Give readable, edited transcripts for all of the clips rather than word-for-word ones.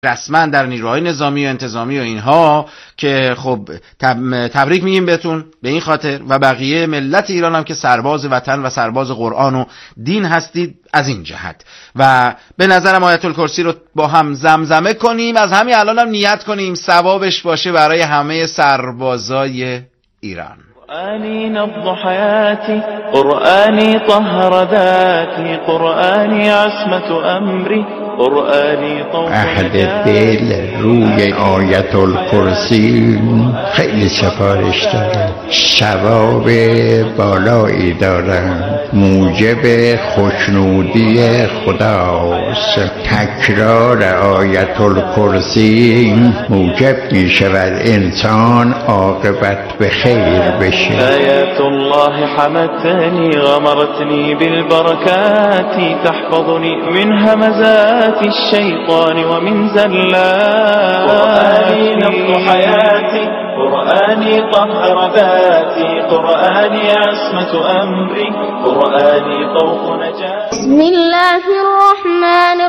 رسما در نیروهای نظامی و انتظامی و اینها که خب تبریک میگیم بهتون به این خاطر، و بقیه ملت ایران هم که سرباز وطن و سرباز قرآن و دین هستید از این جهت. و به نظرم آیت الکرسی رو با هم زمزمه کنیم، از همین الان هم نیت کنیم ثوابش باشه برای همه سربازای ایران. قرآني نبض حياتي، قرآني طهر ذاتي، قرآني عصمة أمري، قرآنی عهد دل روی آیت الکرسی خیلی سفارش داره، ثواب بالایی داره، موجب خوشنودی خداست. تکرار آیت الکرسی موجب می شود انسان عاقبت به خیر بشه. آیات الله حمتنی غمرتنی بالبرکات، تحفظنی من همزات الشيطان ومن زلات. قرآني نبض حياتي، قرآني طهر ذاتي، قرآني عصمة أمري، قرآني طوق نجاتي. بسم الله الرحمن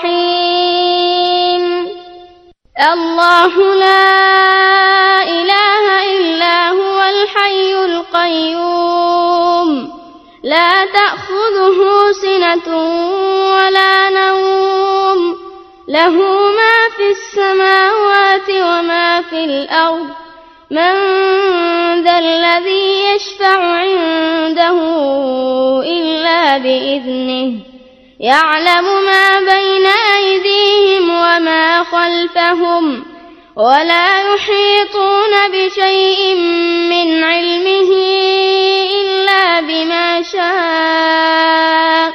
الرحيم. الله لا إله إلا هو الحي القيوم، لا تأخذه سنة ولا نوم، له ما في السماوات وما في الأرض، من ذا الذي يشفع عنده إلا بإذنه، يعلم ما بين أيديهم وما خلفهم، ولا يحيطون بشيء من علمه إلا بما شاء،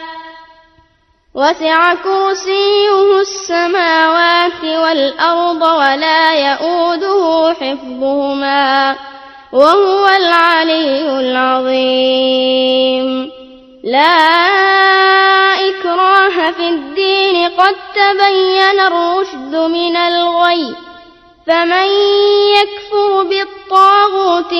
وسع كرسيه السماوات والأرض ولا يؤوده حفظهما وهو العلي العظيم. لا إكراه في الدين، قد تبين الرشد من الغي، فمن يكفر بالطاغوت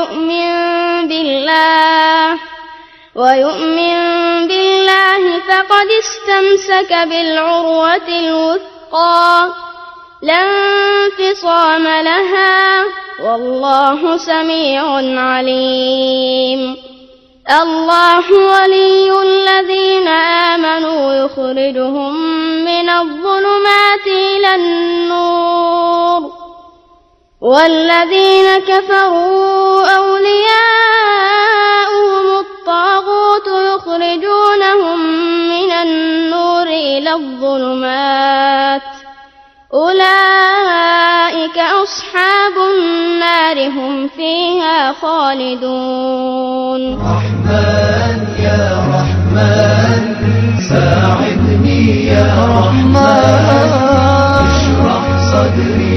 ويؤمن بالله فقد استمسك بالعروة الوثقى، لا انفصام لها، والله سميع عليم. الله ولي الذين آمنوا يخرجهم من الظلمات إلى النور، والذين كفروا أولياؤهم الطاغوت يخرجونهم من النور إلى الظلمات، أولئك أصحاب النار هم فيها خالدون. رحمن يا رحمن ساعدني يا رحمن، اشرح صدري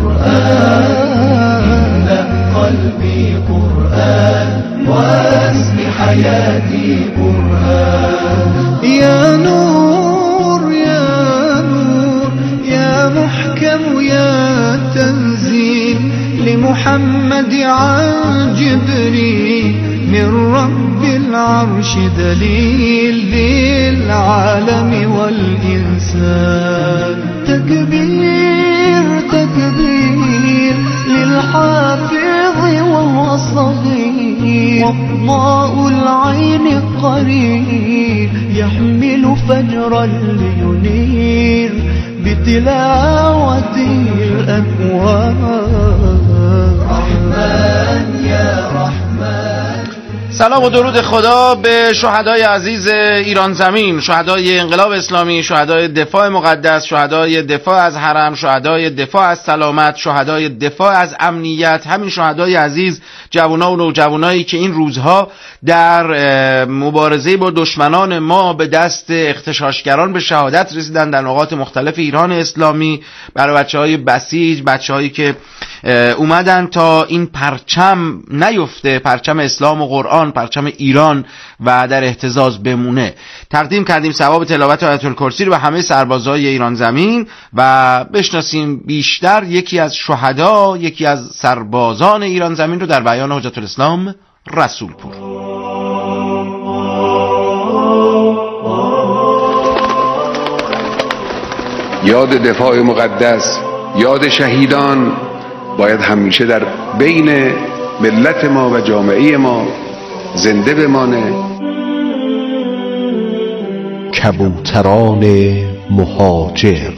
قرآن، املأ قلبي قرآن، واسق حياتي قرآن. يا نور يا نور يا محكم يا تنزيل لمحمد عن جبريل، من رب العرش دليل للعالم والإنسان. تكبير تكبير للحافظ وهو صغير، وضاء العين قريب يحمل فجرا لينير بتلاوته الأكوان. رحمن يا رحمن. سلام و درود خدا به شهدای عزیز ایران زمین، شهدای انقلاب اسلامی، شهدای دفاع مقدس، شهدای دفاع از حرم، شهدای دفاع از سلامت، شهدای دفاع از امنیت، همین شهدای عزیز، جوانان و نوجوانایی که این روزها در مبارزه با دشمنان ما به دست اغتشاشگران به شهادت رسیدن در نقاط مختلف ایران اسلامی، برای بچه‌های بسیج، بچه‌هایی که اومدن تا این پرچم نیفته، پرچم اسلام و قرآن، پرچم ایران و در اهتزاز بمونه. تقدیم کردیم ثواب تلاوت آیت الکرسی رو به همه سربازای ایران زمین و بشناسیم بیشتر یکی از شهدا، یکی از سربازان ایران زمین رو در بیان حجت الاسلام رسولپور. یاد دفاع مقدس، یاد شهیدان باید همیشه در بین ملت ما و جامعه ما زنده بمانه. کبوتران مهاجر.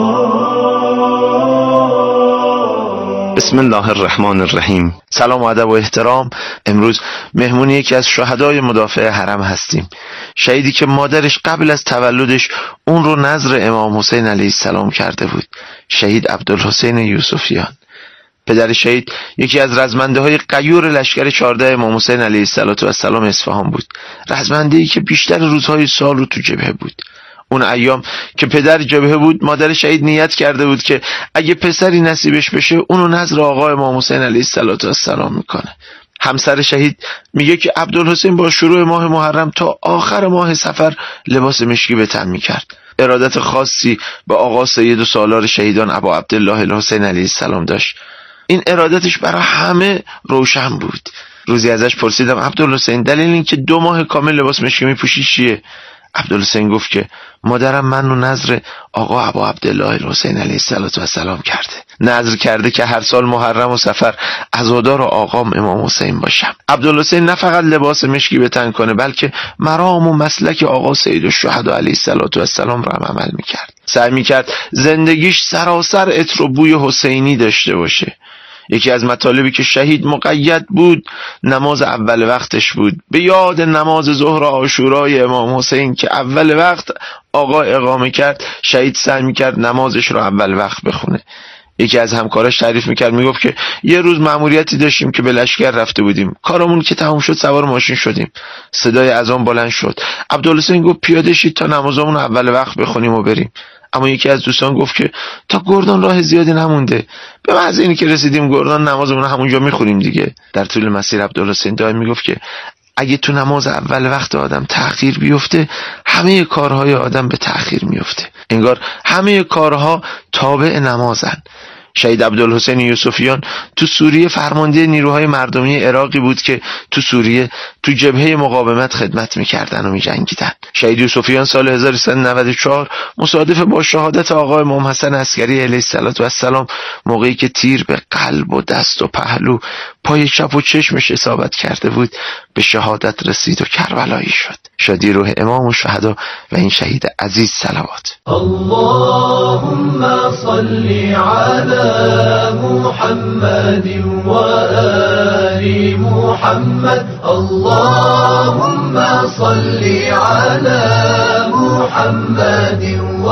بسم الله الرحمن الرحیم. سلام و ادب و احترام. امروز مهمون یکی از شهدای مدافع حرم هستیم، شهیدی که مادرش قبل از تولدش اون رو نذر امام حسین علیه السلام کرده بود، شهید عبدالحسین یوسفیان. پدر شهید یکی از رزمنده‌های غیور لشکر 14 امام حسین علیه السلام اصفهان بود، رزمنده‌ای که بیشتر روزهای سال رو تو جبهه بود. اون ایام که پدر جبهه بود، مادر شهید نیت کرده بود که اگه پسری نصیبش بشه اونو نذر آقا امام حسین علیه السلام میکنه. همسر شهید میگه که عبدالحسین با شروع ماه محرم تا آخر ماه صفر لباس مشکی به تن میکرد. ارادت خاصی به آقا سید و سالار شهیدان ابا عبدالله الحسین علیه السلام داشت. این ارادتش برای همه روشن بود. روزی ازش پرسیدم عبدالحسین دلیل این که 2 ماه کامل لباس مشکی میپوشی چیه؟ عبدالحسین گفت که مادرم منو نذر آقا ابا عبدالله الحسین علیه السلام کرده. نذر کرده که هر سال محرم و صفر عزادار و آقام امام حسین باشم. عبدالحسین نه فقط لباس مشکی به تن کنه، بلکه مرام و مسلک آقا سید الشهدا علیه السلام را هم عمل میکرد. سعی میکرد زندگیش سراسر عطر و بوی حسینی داشته باشه. یکی از مطالبی که شهید مقید بود نماز اول وقتش بود. به یاد نماز ظهر عاشورای امام حسین که اول وقت آقا اقامه کرد، شهید سعی میکرد نمازش رو اول وقت بخونه. یکی از همکاراش تعریف میکرد، میگفت که یه روز مأموریتی داشتیم که به لشکر رفته بودیم، کارمون که تموم شد سوار ماشین شدیم، صدای اذان بلند شد. عبدالحسین گفت پیاده شید تا نمازمون اول وقت بخونیم و بریم. اما یکی از دوستان گفت که تا گردان راه زیادی نمونده، به محض اینی که رسیدیم گردان نمازمون همونجا میخونیم دیگه. در طول مسیر عبدالحسین دائم میگفت که اگه تو نماز اول وقت آدم تأخیر بیفته، همه کارهای آدم به تأخیر میفته. انگار همه کارها تابع نمازن. شهید عبدالحسین یوسفیان تو سوریه فرمانده نیروهای مردمی عراقی بود که تو سوریه تو جبهه مقاومت خدمت میکردن و میجنگیدن. شهید یوسفیان سال 1394 مصادف با شهادت آقا امام حسن عسکری علیه السلام، موقعی که تیر به قلب و دست و پهلو، پای چپ و چشمش اصابت کرده بود، به شهادت رسید و کربلایی شد. شادی روح امام و شهدا و این شهید عزیز صلوات. اللهم صل علی محمد و آل محمد. اللهم صل علی محمد و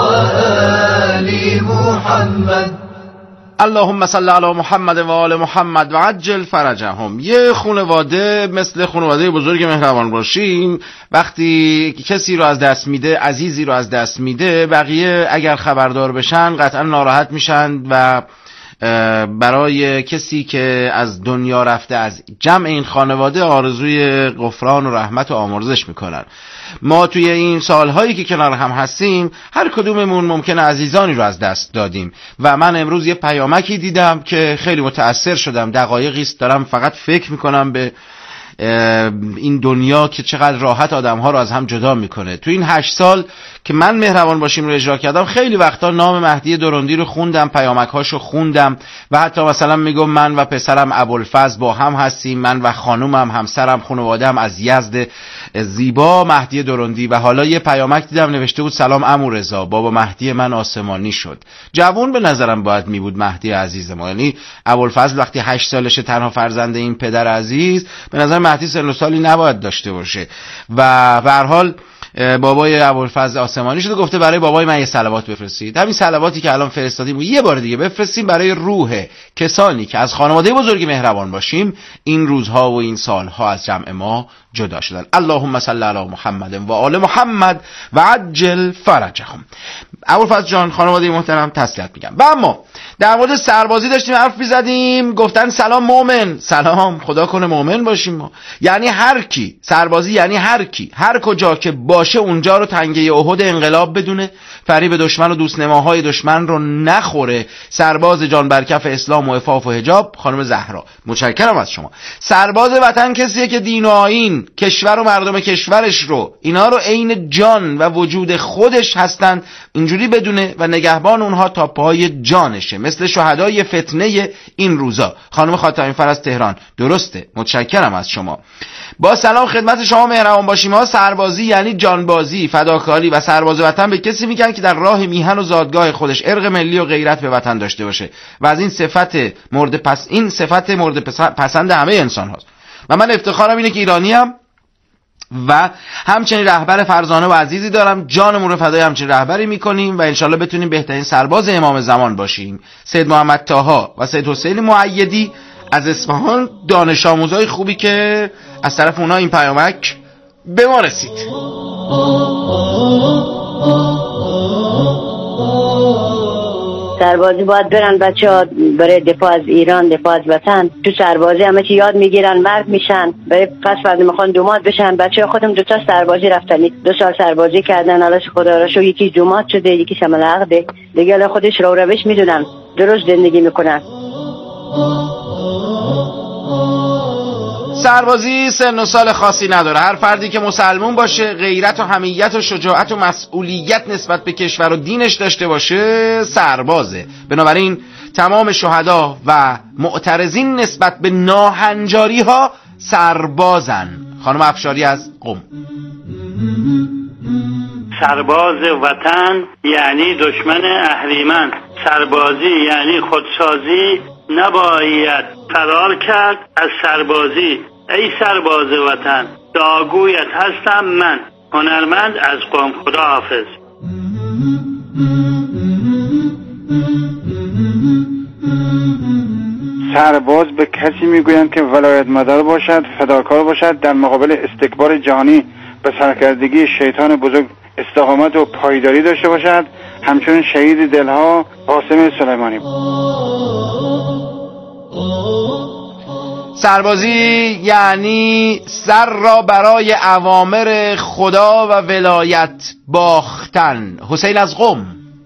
آل محمد. اللهم صل علی محمد و آل محمد و عجل فرجهم. یه خانواده مثل خانواده بزرگ مهربان باشیم وقتی کسی رو از دست میده، عزیزی رو از دست میده، بقیه اگر خبردار بشن قطعا ناراحت میشن و برای کسی که از دنیا رفته از جمع این خانواده آرزوی غفران و رحمت و آمرزش میکنن. ما توی این سالهایی که کنار هم هستیم هر کدوممون ممکنه عزیزانی رو از دست دادیم و من امروز یه پیامکی دیدم که خیلی متأثر شدم. دقایقی است دارم فقط فکر میکنم به این دنیا که چقدر راحت آدم‌ها رو از هم جدا میکنه. تو این 8 سال که من مهربان باشیم رو اجرا کردم، خیلی وقتا نام مهدی دروندی رو خوندم، پیامک‌هاشو خوندم و حتی مثلا میگم من و پسرم ابوالفضل با هم هستیم، من و خانومم، همسرم، خانواده‌ام از یزد زیبا مهدی دروندی. و حالا یه پیامک دیدم نوشته بود سلام عمو رضا، بابا مهدی من آسمانی شد. جوون به نظرم باید می بود مهدی عزیز ما، یعنی ابوالفضل وقتی 8 سالشه تنها فرزند این پدر عزیز، به نظر مهدی سن و سالی نباید داشته باشه. و به هر حال بابای ابوالفضل آسمانی شده، گفته برای بابای من یه صلوات بفرستید. همین صلواتی که الان فرستادیم و یه بار دیگه بفرستیم برای روح کسانی که از خانواده بزرگ مهربان باشیم این روزها و این سالها از جمع ما جدا شدن. اللهم صل علی محمد و آل محمد و عجل فرجهم. ابوالفضل جان، خانواده محترم، تسلیت میگم. و اما در مورد سربازی داشتیم حرف می‌زدیم، گفتن سلام مومن. سلام، خدا کنه مومن باشیم ما. یعنی هر کی، سربازی یعنی هر کی، هر کجا که باشه باشه اونجا رو تنگه احد انقلاب بدونه، فریب دشمن و دوستنماهای دشمن رو نخوره. سرباز جان برکف اسلام و عفاف و حجاب خانم زهرا. متشکرم از شما. سرباز وطن کسیه که دین و آیین، کشور و مردم کشورش رو، اینا رو عین جان و وجود خودش هستن اینجوری بدونه و نگهبان اونها تا پای جانشه، مثل شهدای فتنه این روزا. خانم خاتمی فر از تهران. درسته، متشکرم از شما. با سلام خدمت شما مهربان باشیم. ها سربازی یعنی جانبازی، فداکاری و سرباز وطن به کسی میگن که در راه میهن و زادگاه خودش ارق ملی و غیرت به وطن داشته باشه و از این صفت مورد پسند همه انسان هاست و من افتخارم اینه که ایرانیم و همچنین رهبر فرزانه و عزیزی دارم. جانمون رو فدای همچنین رهبری میکنیم و انشالله بتونیم بهترین سرباز امام زمان باشیم. سید محمد طاها و سید حسین مؤیدی از اصفهان، دانش آموزای خوبی که از طرف اونا این پیامک به ما رسید. سربازی باید برن بچه‌ها برای دفاع از ایران، دفاع از وطن. تو سربازی همه چی یاد میگیرن، مرد میشن، برای پس فرد میخوان دومات بشن. بچه‌ها خودم 2 تا سربازی رفتن، 2 سال سربازی کردن، الله خدا را شو، یکی دومات شده، یکی شمال عقده دیگه، الان خودش رو روش میدونن، درست زندگی میکنن. سربازی سن و سال خاصی نداره. هر فردی که مسلمون باشه، غیرت و حمیت و شجاعت و مسئولیت نسبت به کشور و دینش داشته باشه، سربازه. بنابراین تمام شهدا و معترضین نسبت به ناهنجاری ها سربازن. خانم افشاری از قم. سرباز وطن یعنی دشمن اهریمن. سربازی یعنی خودسازی. نباید فرار کرد از سربازی. ای سرباز وطن، دعاگویت هستم من، هنرمند از قم. خدا حافظ. سرباز به کسی میگویند که ولایت مدار باشد، فداکار باشد، در مقابل استکبار جهانی به سرکردگی شیطان بزرگ استقامت و پایداری داشته باشد، همچون شهید دلها قاسم سلیمانی. سربازی یعنی سر را برای اوامر خدا و ولایت باختن. حسین از قم.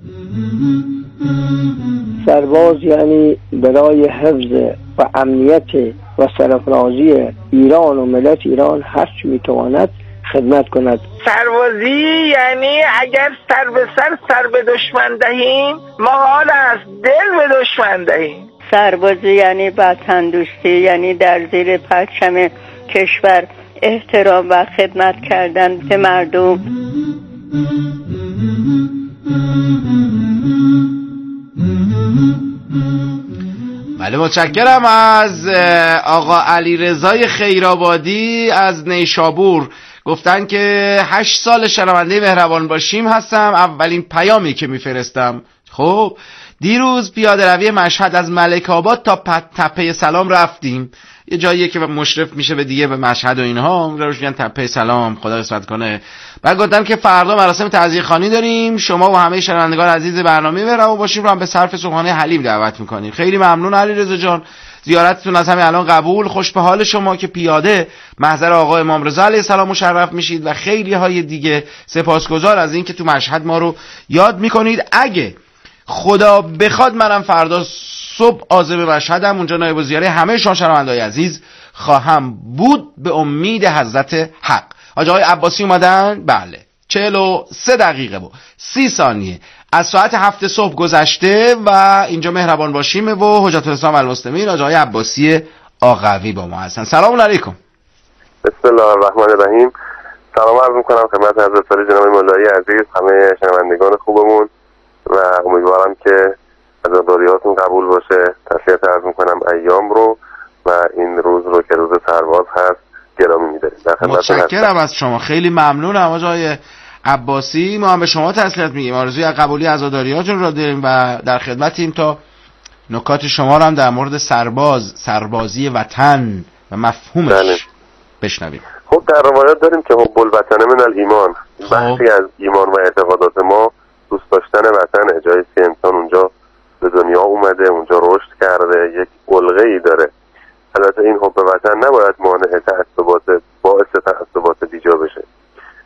سرباز یعنی برای حفظ و امنیت و سرفرازی ایران و ملت ایران هر چی میتواند خدمت کند. سربازی یعنی اگر سر به دشمن دهیم، محال است دل به دشمن دهیم. سربازی یعنی وطن دوستی، یعنی در زیر پرچم کشور احترام و خدمت کردن به مردم. بله، متشکرم از آقا علیرضای خیرآبادی از نیشابور. گفتن که 8 سال شنونده مهربان باشیم هستم، اولین پیامی که میفرستم. خب دیروز پیاده روی مشهد از ملک آباد تا تپه سلام رفتیم، یه جاییه که مشرف میشه به دیگه به مشهد و اینها، روش میگن تپه سلام، خدا قسمت کنه. بعد گفتن که فردا مراسم تعزیه خوانی داریم، شما و همه شنوندگان عزیز برنامه مهربان باشیم رو هم به صرف صبحانه حلیم دعوت میکنیم. خیلی ممنون علیرضا جان، زیارتتون از همین الان قبول. خوش به حال شما که پیاده محضر آقا امام رضا علیه السلام مشرف میشید و خیلی های دیگه. سپاسگزار از این که تو مشهد ما رو یاد میکنید. اگه خدا بخواد منم فردا صبح عازم مشهدم، اونجا نایب الوزرای همه شما شنوندگان عزیز خواهم بود به امید حضرت حق. آقای عباسی اومدن؟ بله. 43 دقیقه و 30 ثانیه از ساعت 7 صبح گذشته و اینجا مهربان باشیم و حجت الاسلام و المسلمین آقای عباسی آقوی با ما هستن. سلام علیکم. بسم الله الرحمن الرحیم. سلام عرض میکنم خدمت حضرت جناب مولایی عزیز، همه شنوندگان خوبمون و امیدوارم که عزاداریاتون قبول باشه. تسلیت عرض میکنم ایام رو و این روز رو که روز سرباز هست گرامی می‌داریم. متشکرم از شما، خیلی ممنونم آقای عباسی. ما هم به شما تسلیت میگیم، آرزوی قبولی عزاداریاتون رو داریم و در خدمتیم تا نکات شما رو هم در مورد سربازی وطن و مفهومش بشنویم. خب در روایات داریم که حب الوطن من الایمان، بخشی از ایمان و اعتقادات ما دوست داشتن وطن، جایی که انسان اونجا به دنیا اومده، اونجا رشد کرده، یک علقه‌ای داره. البته این حب وطن نباید باعث تعصبات بیجا بشه.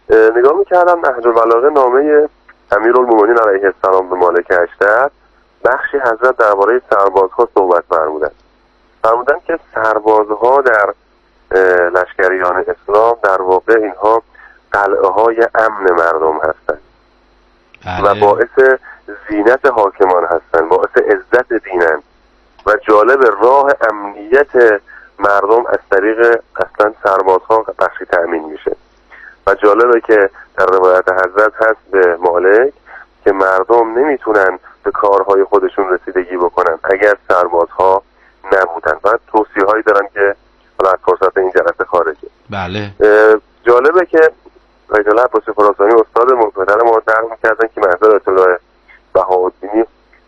نگاه میکردم نهج البلاغه نامه امیرالمومنین علیه السلام به مالک اشتر، بخشی حضرت درباره سربازها صحبت فرمودن که سربازها در لشکریان اسلام در واقع اینها قلعه های امن مردم هستند و باعث زینت حاکمان هستند، باعث عزت دینند و جالب راه امنیت مردم از طریق اصلا سربازها بخشی تأمین میشه و جالبه که در روایت حضرت هست به مالک که مردم نمیتونن به کارهای خودشون رسیدگی بکنن اگر سربازها نبودن و توصیه هایی دارن که حالا از فرصت این جلسه خارجه. بله. جالبه که آیت الله عباسی خراسانی استاد محترم ما نقل می‌کردن که محضر آیت الله بهاءالدینی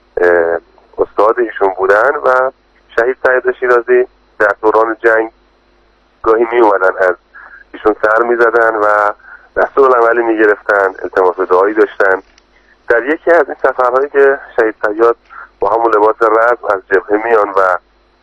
استاد ایشون بودن و شهید سید شیرازی در دوران جنگ گاهی می اومدن از ایشون سر می‌زدن و دستورالعملی می‌گرفتن، التماس دعایی داشتن. در یکی از این سفرهایی که شهید سیاد با همون لباس رزم از جبهه میان و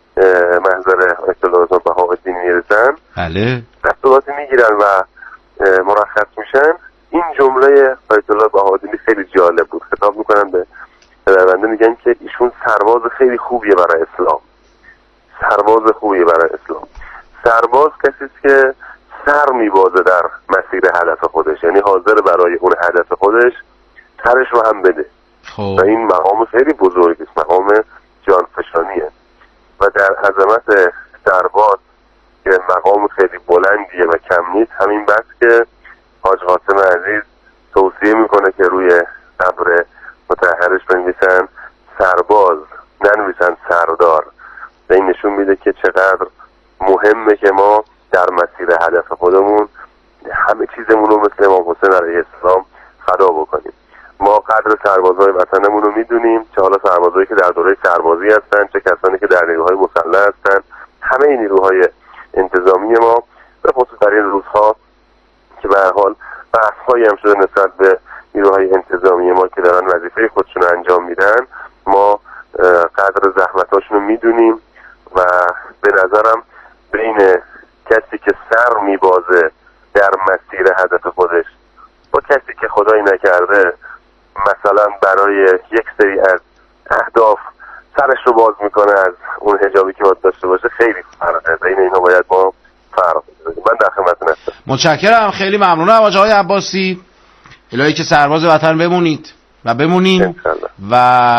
محضر آیت الله بهاءالدین میرسن، بله، دستوراتی میگیرن و مرخص میشن. این جمله آیت الله بهاءالدین خیلی جالب بود. خطاب میکنن به پدربنده، میگن که ایشون سرباز خیلی خوبیه برای اسلام، سرباز خوبیه برای اسلام. سرباز کسی است که سر میبازه در مسیر هدف خودش، یعنی حاضر برای اون هدف خودش سرش رو هم بده. و این مقام خیلی بزرگی است، مقام جانفشانیه و در عظمت سرباز که مقام خیلی بلندیه و کم نیست، همین بس که حاج قاسم عزیز توصیه میکنه که روی قبر مطهرش بنویسن سرباز، ننویسن سردار. و این نشون میده که چقدر مهمه که ما در مسیر هدف خودمون همه چیزمون رو مثل امام حسین علیه السلام فدا بکنیم. ما قدر سربازای وطنمون رو میدونیم، چه حالا سربازایی که در دوره سربازی هستن، چه کسانی که در نیروهای مسلح هستن، همه این نیروهای انتظامی ما، به خصوص در این روزها که به هر حال بحث‌هایی هم شده نسبت به نیروهای انتظامی ما که دارن وظیفه خودشون رو انجام میدن، ما قدر زحمتاشون رو میدونیم و به نظرم بین کسی که سر میبازه در مسیر هدف خودش با کسی که خدایی نکرده مثلا برای یک سری از اهداف سرش رو باز میکنه از اون حجابی که باید داشته باشه، خیلی فرقه. بین اینا باید ما فرق بزنیم. من در خدمتتون هستم. متشکرم، خیلی ممنونم آقای عباسی. الهی که سرباز وطن بمونید و بمونیم و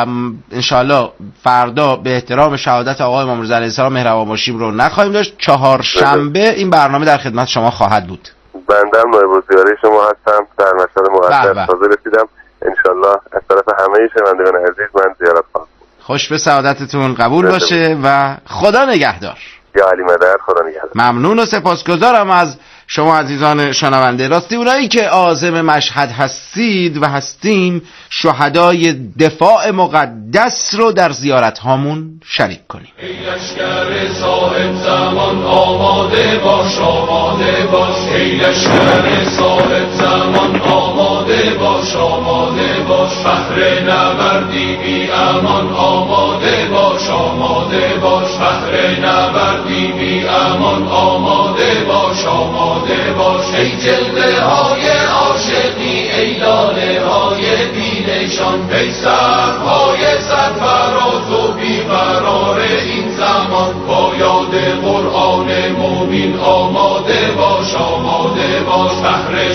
انشالله فردا به احترام شهادت آقای امام رضا علیه السلام مهربان باشیم رو نخواهیم داشت. چهارشنبه این برنامه در خدمت شما خواهد بود. بنده نایب الزیاره شما هستم، در مشهد مقدس تازه رسیدم. انشالله از طرف همه شنوندگان عزیز من زیارت خواهم. خوش به سعادتتون، قبول باشه و خدا نگهدار. یا علی مدد، خدا نگهدار. ممنون و سپاسگزارم از شما عزیزان شنونده. راستی اونایی که عازم مشهد هستید و هستیم، شهدای دفاع مقدس رو در زیارت هامون شریک کنیم. ای لشکر صاحب زمان آماده باش، آماده باش. ای لشکر صاحب زمان آماده باش، آماده باش. بهر نبردی بی امان آماده باش، آماده باش. بهر نبردی بی امان آماده باش، آماده باش. ای جلوه های عاشقی، ای لاله های بینشان، ای سرهای سرفراز و بیقرار این زمان، با یاد قرآن مبین آماده باش، آماده باش. بهر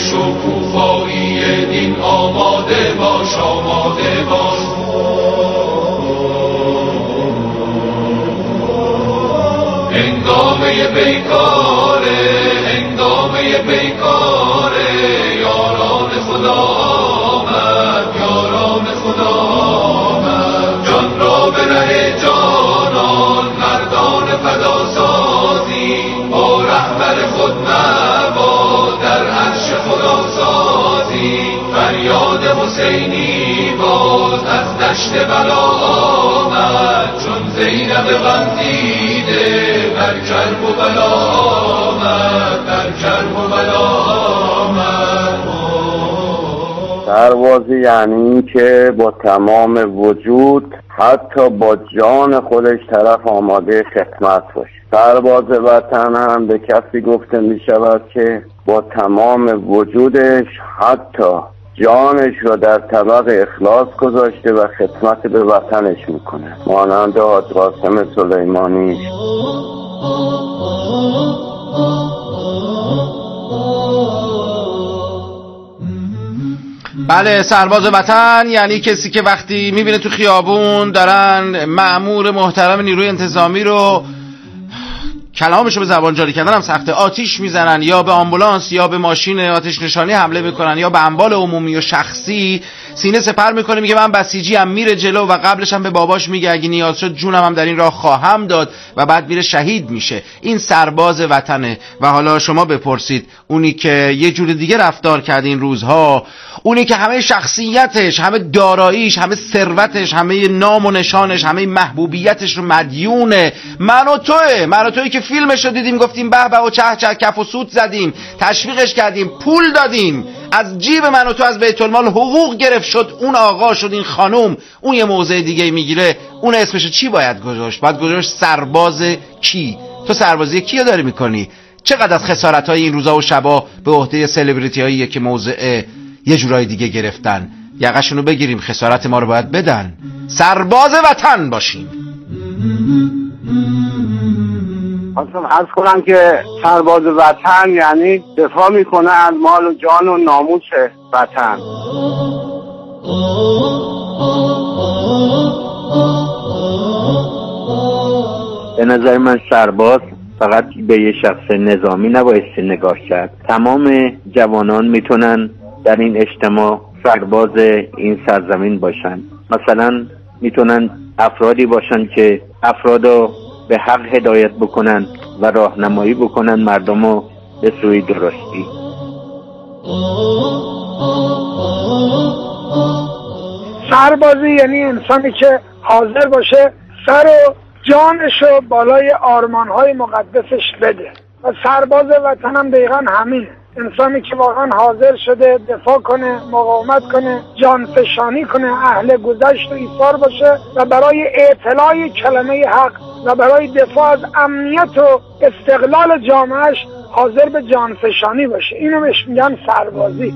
شکوفایی دین آماده باش، آماده باش. هنگامه بیکاره، هنگامه بیکاره، یاران خدا آمد، یاران خدا آمد. جان را به ره جانان مردان فدا سازی، با رهبر خود مباد در عرش خدا سازی. فریاد حسینی باز از دشت بلا آمد، چون زینب غم دیده در کرب و بلا آمد، در کرب و بلا آمد. سربازی یعنی که با تمام وجود حتی با جان خودش طرف آماده خدمت باشه. سرباز وطن هم به کسی گفته می شود که با تمام وجودش حتی جانش را در طبق اخلاص گذاشته و خدمت به وطنش میکنه، مانند حاج قاسم سلیمانی. بله، سرباز وطن یعنی کسی که وقتی میبینه تو خیابون دارن مأمور محترم نیروی انتظامی رو، کلامشو به زبان جاری کردن هم سخته، آتیش میزنن یا به آمبولانس یا به ماشین آتش نشانی حمله میکنن یا به اموال عمومی و شخصی سینه سپر میکنه، میگه من بسیجی هم، میره جلو و قبلش هم به باباش میگه اگه نیاز شد جونم هم در این راه خواهم داد و بعد میره شهید میشه. این سرباز وطنه. و حالا شما بپرسید اونی که یه جور دیگه رفتار کرده این روزها، اونی که همه شخصیتش، همه داراییش، همه ثروتش، همه نام و نشانش، همه محبوبیتش رو مدیونه من و تویی که فیلمش رو دیدیم گفتیم به به و چه چه کف و سوت زدیم، تشویقش کردیم، پول دادیم، از جیب من و تو از بیت المال حقوق گرفت، شد اون آقا، شد این خانوم، اون یه موضع دیگه میگیره، اون اسمش چی باید گذاشت؟ باید گذاشت سرباز کی؟ تو سربازی کیو داری میکنی؟ چقدر از خسارت‌های این روزا و شبا به عهده سلبریتی‌هایی که موضع یه جورای دیگه گرفتن. یقشونو بگیریم، خسارت ما رو باید بدن. سرباز وطن باشیم. خواستم عرض کنم که سرباز وطن یعنی دفاع میکنه از مال و جان و ناموس وطن. به نظر من سرباز فقط به یه شخص نظامی نباید نگاه کرد. تمام جوانان میتونن در این اجتماع سرباز این سرزمین باشن. مثلا میتونن افرادی باشن که افرادو به حق هدایت بکنن و راهنمایی بکنن مردمو به سوی درستی. سربازی یعنی انسانی که حاضر باشه سر و جانشو بالای آرمانهای مقدسش بده. و سرباز وطن هم دقیقا همینه، انسانی که واقعا حاضر شده دفاع کنه، مقاومت کنه، جانفشانی کنه، اهل گذشت و ایثار باشه و برای اعتلاع کلمه حق و برای دفاع از امنیت و استقلال جامعهش حاضر به جانفشانی باشه. اینو بهش میگن سربازی.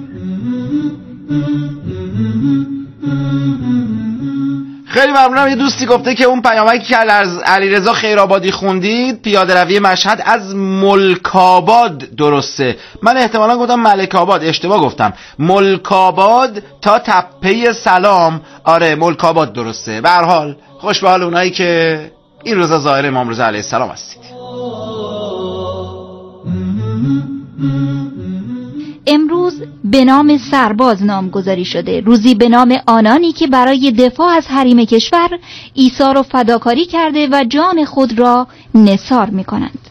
خیلی ممنونم. یه دوستی گفته که اون پیامکی که از علیرضا خیرآبادی خوندید، پیاده روی مشهد از ملک‌آباد درسته. من احتمالاً گفتم ملک آباد، اشتباه گفتم. ملک‌آباد تا تپه سلام. آره ملک‌آباد درسته. به هر حال خوش به حال اونایی که این روزا ظاهر امام رضا علیه السلام هستید. امروز به نام سرباز نامگذاری شده، روزی به نام آنانی که برای دفاع از حریم کشور ایثار و فداکاری کرده و جان خود را نثار می‌کنند.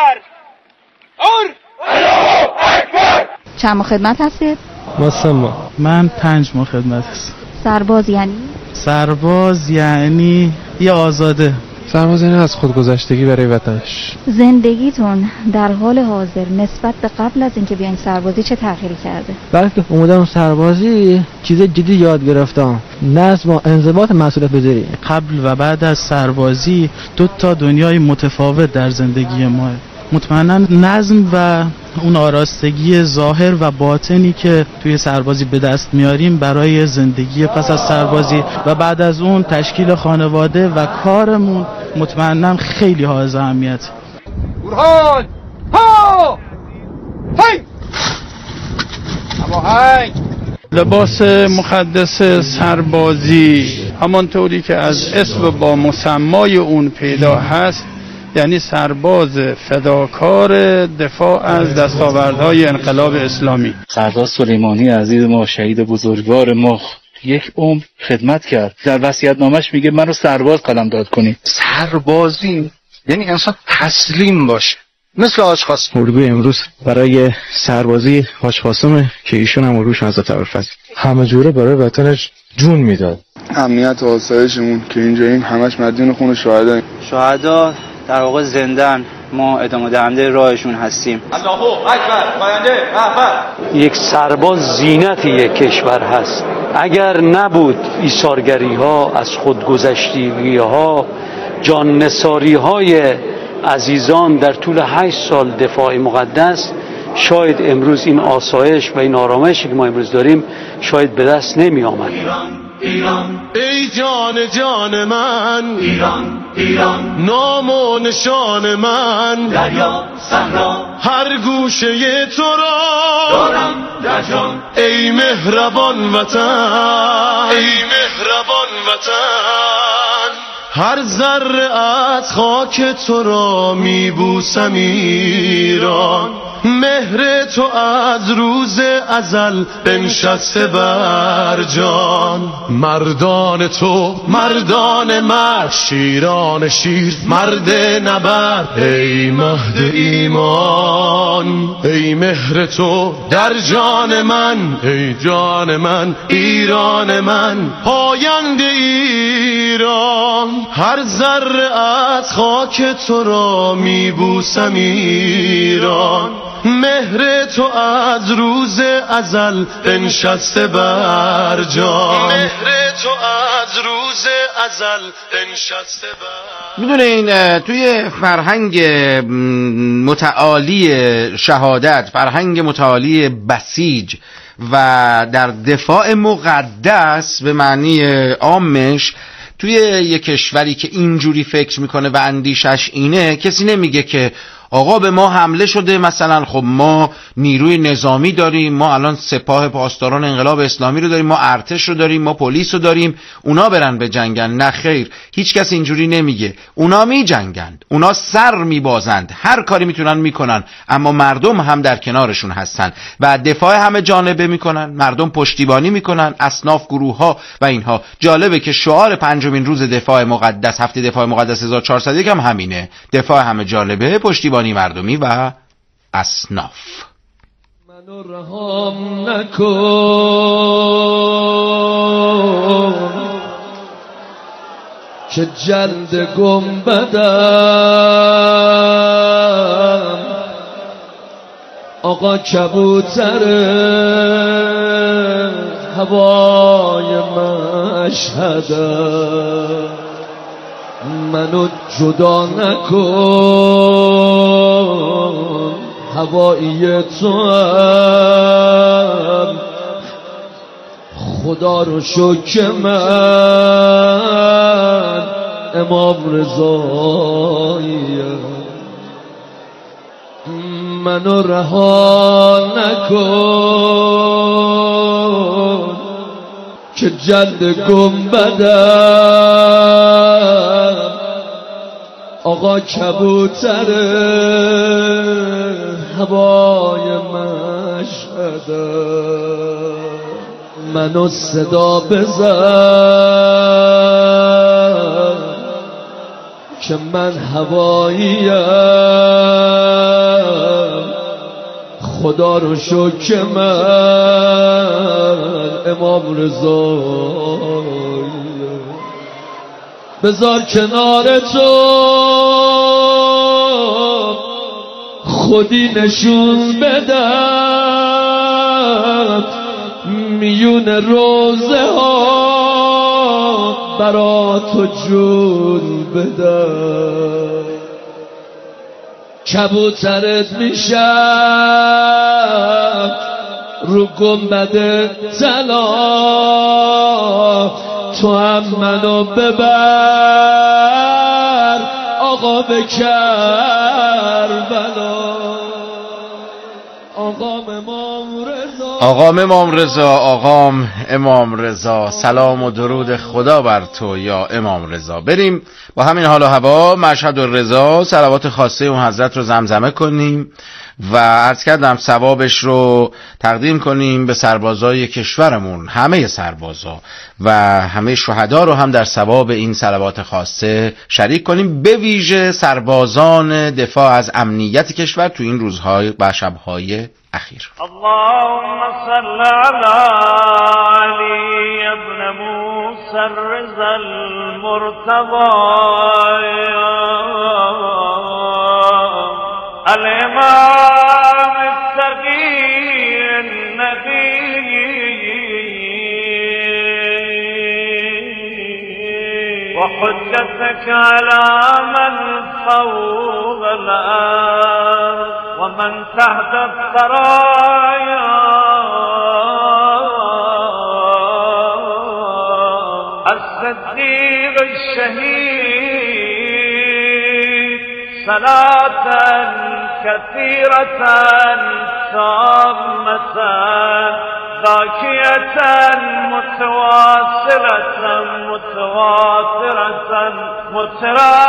چند ماه خدمت هستید؟ ما 3 ماه. من 5 ماه خدمت هستم. سرباز یعنی؟ سرباز یعنی یه آزاده. سرباز یعنی از خودگذشتگی برای وطنش. زندگیتون در حال حاضر نسبت به قبل از اینکه بیاین سربازی چه تغییری کرده؟ وقتی اومدم سربازی چیز جدی یاد گرفتم، نظم و انضباط مسئولیت پذیری. قبل و بعد از سربازی 2 تا دنیای متفاوت در زندگی ما. مطمئنا نظم و اون آراستگی ظاهر و باطنی که توی سربازی به دست میاریم برای زندگی پس از سربازی و بعد از اون تشکیل خانواده و کارمون مطمئنا خیلی حائز اهمیت. برهان ها هی هماهنگ. لباس مقدس سربازی همانطوری که از اسم با مسمای اون پیدا هست، یعنی سرباز فداکار دفاع از دستاوردهای انقلاب اسلامی. سردار سلیمانی عزیز ما، شهید بزرگوار ما، 1 عمر خدمت کرد. در وصیت‌نامش میگه منو سرباز قلمداد کنید. سربازی یعنی انسان تسلیم باشه، مثل حاج قاسم. اردوگاه امروز برای سربازی حاج قاسم که ایشون هم روش حضرت ابوالفضل همه جوره برای وطنش جون میداد. امنیت و آسایشمون که اینجاییم همش مدیون خون شهدا در واقع زندن، ما ادامه دهنده راهشون هستیم. الله اکبر، پاینده رهبر. یک سرباز زینت یک کشور هست. اگر نبود ایثارگری ها، از خودگذشتگی ها، جان نثاری های عزیزان در طول 8 سال دفاع مقدس، شاید امروز این آسایش و این آرامشی که ما امروز داریم شاید به دست نمی آمد. ایران ای جان جان من، ایران نام و نشان من، دریا صحرا هر گوشه تو را دارم در جان. ای مهربان وطن، ای مهربان وطن، هر ذره از خاک تو را میبوسم ایران. مهر تو از روز ازل بنشسته بر جان. مردان تو مردان مرد، شیران شیر مرد نبرد. ای مهد ایمان، ای مهر تو در جان من، ای جان من ایران من، پاینده ایران. هر ذره از خاک تو را میبوسم ایران. مهر تو از روز ازل بنشسته بر جان. مهر تو از روز ازل بنشسته بر. میدونین توی فرهنگ متعالی شهادت، فرهنگ متعالی بسیج و در دفاع مقدس به معنی عامش، توی یک کشوری که اینجوری فکر میکنه و اندیشش اینه، کسی نمیگه که آقا به ما حمله شده، مثلا خب ما نیروی نظامی داریم، ما الان سپاه پاسداران انقلاب اسلامی رو داریم، ما ارتش رو داریم، ما پلیس رو داریم، اونا برن به جنگن. نه خیر، هیچ کس اینجوری نمیگه. اونا می جنگند، اونا سر میبازند، هر کاری میتونن میکنن، اما مردم هم در کنارشون هستن و دفاع همه جانبه میکنن، مردم پشتیبانی میکنن، اصناف، گروه ها و اینها. جالبه که شعار 5مین روز دفاع مقدس، هفته دفاع مقدس 1401 هم همینه، دفاع همه جانبه، پشتیبانی مردمی و اصناف. منو رهام نکن که جلد گنبدم، آقا کبوتر هوای مشهدم. منو جدا نکن، هوایی تو هم، خدا رو شکر من امام رضاییم. منو رها نکن که جلد گنبدم، آقا کبوتر هوای مشهدم. منو صدا بزن که من هواییم، خدا رو شکر من امام رضاییم. بذار کنار تو خودی نشون بدم، میون روزه ها برا تو جون بدم. کبوترت میشم رو گنبد طلا، تو هم منو ببر آقا به کربلا. آقام امام رضا، آقام امام رضا، سلام و درود خدا بر تو یا امام رضا. بریم با همین حال و هوا مشهد الرضا صلوات خاصه اون حضرت رو زمزمه کنیم و عرض کردم ثوابش رو تقدیم کنیم به سربازای کشورمون، همه سربازا و همه شهدا رو هم در ثواب این صلوات خاصه شریک کنیم، به ویژه سربازان دفاع از امنیت کشور تو این روزهای و شبهای اخیر. اللهم صل علی علی ابن موسی الرضا المرتضی الامام التقی النبی وحجتك على من فوق الارض ومن تحت الثرايا الصديق الشهيد صلاة كثيرة تامة ذاكية متواصلة متواترة